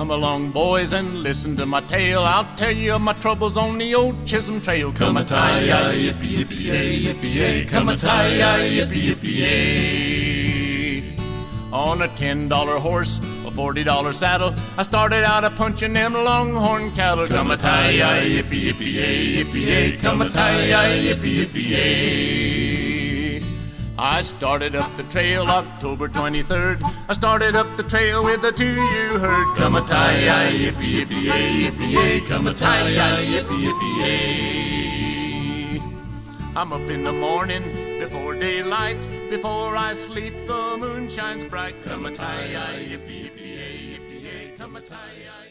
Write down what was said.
Come along, boys, and listen to my tale. I'll tell you of my troubles on the old Chisholm Trail. Come a tie-yi, yippee, yippee-yay, yippee-yay. Come a tie-yi, yippee, yippee-yay. On a $10 horse, a $40 saddle, I started out a punching them longhorn cattle. Come a tie-yi, yippee, yippee-yay, yippee-yay. Come a tie-yi, yippee, yippee-yay. I started up the trail October 23rd. I started up the trail with a 2-ewe herd. Come a tie-yi, yippee, yippee-yay, yippee-yay. Come a tie-yi, yippee, yippee-yay. I'm up in the morning before daylight. Before I sleep, the moon shines bright. Come a tie-yi, yippee, yippee-yay, yippee-yay. Come a tie-yi.